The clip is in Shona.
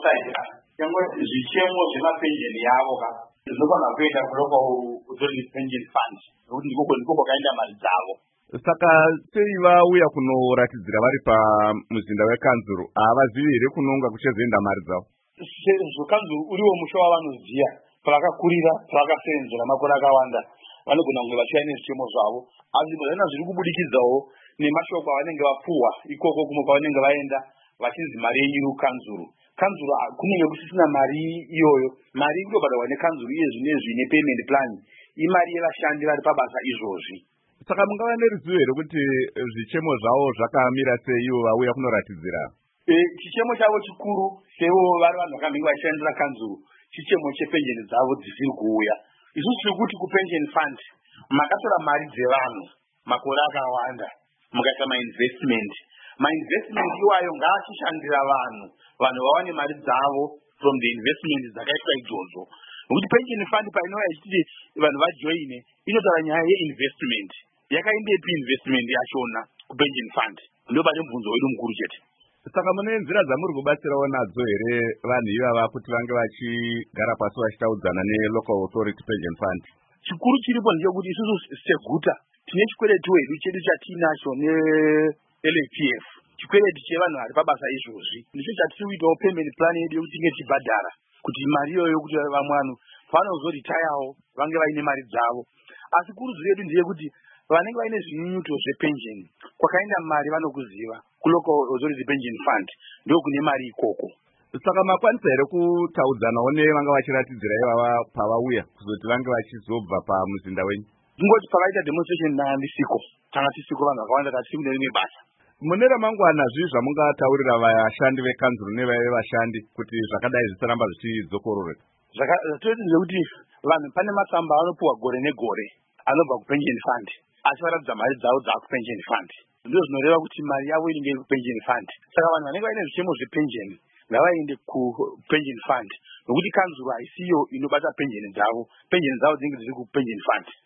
kusaidira nyangwe zvichemo zvemapensheni yavo ka zvinofana kuenda kulocal authority pension fund nokuti ndiko kwakaenda mari dzavo. Saka sei vauya kunoratidzira vari pamuzinda wekanzuru havazivi here kunonga kuchezoenda mari dzavo? Sezvo kanzuru uriwo musha wavanoziya pavakakurira pavakasenzera makore akawanda vanogona kunge vachiva nezvichemo zvavo asi zvona zviri kubudikidzawo nemashoko avanenge vapuhwa ikoko kumwe kwavanenge vaenda vachinzi mari yenyu kanzuru kunenge kusisina mari iyoyo. Mari inobhadharwa nekanzuru iye zvinezvi nepayment plan imari yevashandi vari pabasa izvozvi. Saka mungava neruzivo here kuti zvichemo zvavo zvakamira sei ivo vauya kunoratidzira? Chichemo chavo chikuru sevo vari vanhu vakamhinga vachishandira kanzuru chichemo chepensheni dzavo dzisiri kuuya. Isusu tiri kuti kupension fund makatora mari dzevanhu makore akawanda mukaita mainvestment iwayo ngaachishandira vanhu vawane mari dzavo from the investment dzakaitwa idzodzo. Nokuti pension fund painouya ichiti vanhu vajoine inotaura nyaya yeinvestment. Yakaindepi investment yachona kupension fund? Ndio pane mubvunzo wedu mukuru chete. Saka mune nzira dzamuri kubatsirawo nadzo here vanhu ivava kuti vange vachigara pasi vachitaudzana nelocal authority pension fund? Chikuru chiripo ndechekuti isusu seguta tine chikweretu hedu chedu chatinacho neLAPF, chikweretu chevanhu vari pabasa izvozvi. Ndicho chatiri kuitawo payment plan yedu yokuti tinge tichibhadhara kuti mari iyoyo kuti vamwe vanhu vanozoritayawo vange vaine mari dzavo. Asi kurudziro yedu ndeyekuti vanenge vaine zvinyunyuto zvepension kwakaenda mari vanokuziva kulocal authority pension fund ndio kune mari ikoko. Saka makwanisa here kutaudzanawo nevanga vachiratidzira ivava pavauya kuzoti vange vachizobva pamuzinda wenyu? Ngoti pakaita demonstration ndisiko tanga tisiko vanhu vakawanda tiri kune basa. Mune ramangwana zvii zvamungataurira vashandi vekanzuru nevaive vashandi kuti zvakadai zvisaramba zvichidzokororeka? Zvatoitire kuti vanhu pane matsamba anopuhwa gore negore anobva kupension fund asi varatidza mari dzavo dzakupension fund. Ndio zvinoreva kuti mari yavo inenge iri kupension fund. Saka vanhu vanenge vaine zvichemo zvepension ngavaende kupension fund nokuti kanzuru haisiyo inobata pension dzavo dzinenge dziri kupension fund.